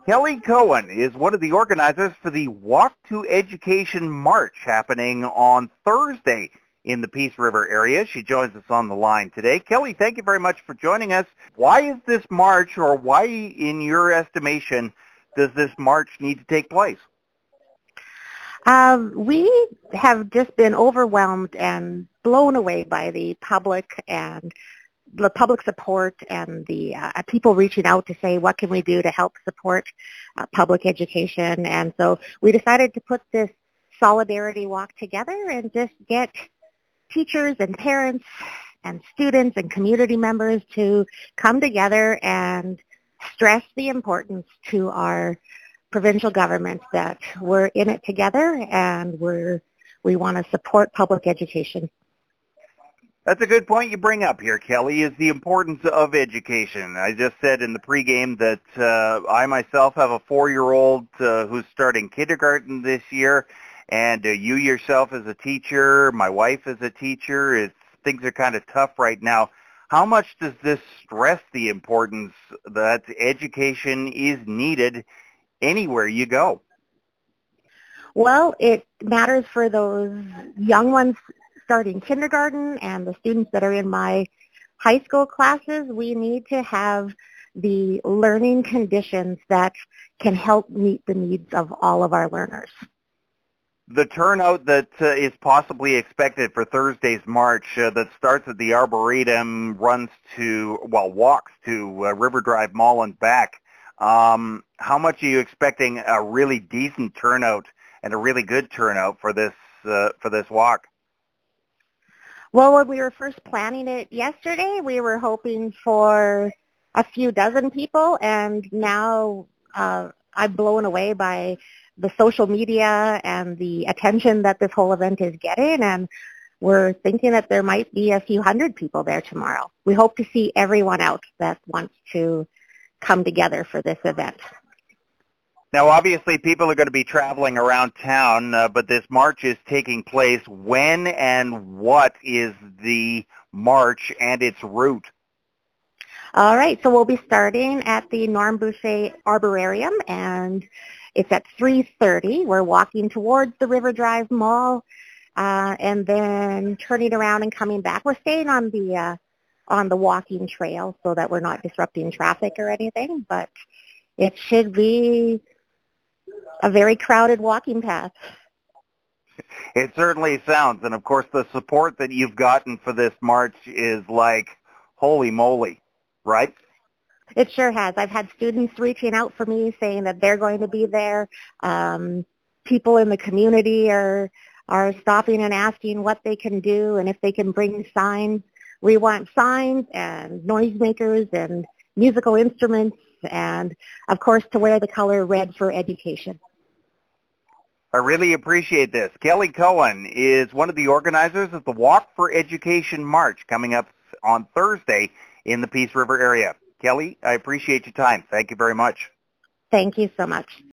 Kelly Cohen is one of the organizers for the Walk to Education March happening on Thursday in the Peace River area. She joins us on the line today. Kelly, thank you very much for joining us. Why is this march, or why, in your estimation, does this march need to take place? We have just been overwhelmed and blown away by the public support and the people reaching out to say, what can we do to help support public education? And so we decided to put this solidarity walk together and just get teachers and parents and students and community members to come together and stress the importance to our provincial government that we're in it together and we want to support public education. That's a good point you bring up here, Kelly, is the importance of education. I just said in the pregame that I myself have a 4-year-old who's starting kindergarten this year, and you yourself as a teacher, my wife is a teacher. Things are kind of tough right now. How much does this stress the importance that education is needed anywhere you go? Well, it matters for those young ones starting kindergarten and the students that are in my high school classes. We need to have the learning conditions that can help meet the needs of all of our learners. The turnout that is possibly expected for Thursday's march that starts at the Arboretum, walks to River Drive Mall and back. How much are you expecting a really decent turnout and a really good turnout for this walk? Well, when we were first planning it yesterday, we were hoping for a few dozen people, and now I'm blown away by the social media and the attention that this whole event is getting, and we're thinking that there might be a few hundred people there tomorrow. We hope to see everyone out that wants to come together for this event. Now, obviously, people are going to be traveling around town, but this march is taking place. When and what is the march and its route? All right, so we'll be starting at the Norm Boucher Arboretum, and it's at 3:30. We're walking towards the River Drive Mall, and then turning around and coming back. We're staying on the walking trail so that we're not disrupting traffic or anything, but it should be a very crowded walking path. It certainly sounds, and of course the support that you've gotten for this march is like, holy moly, right? It sure has. I've had students reaching out for me saying that they're going to be there. People in the community are stopping and asking what they can do and if they can bring signs. We want signs and noisemakers and musical instruments and, of course, to wear the color red for education. I really appreciate this. Kelly Cohen is one of the organizers of the Walk for Education March coming up on Thursday in the Peace River area. Kelly, I appreciate your time. Thank you very much. Thank you so much.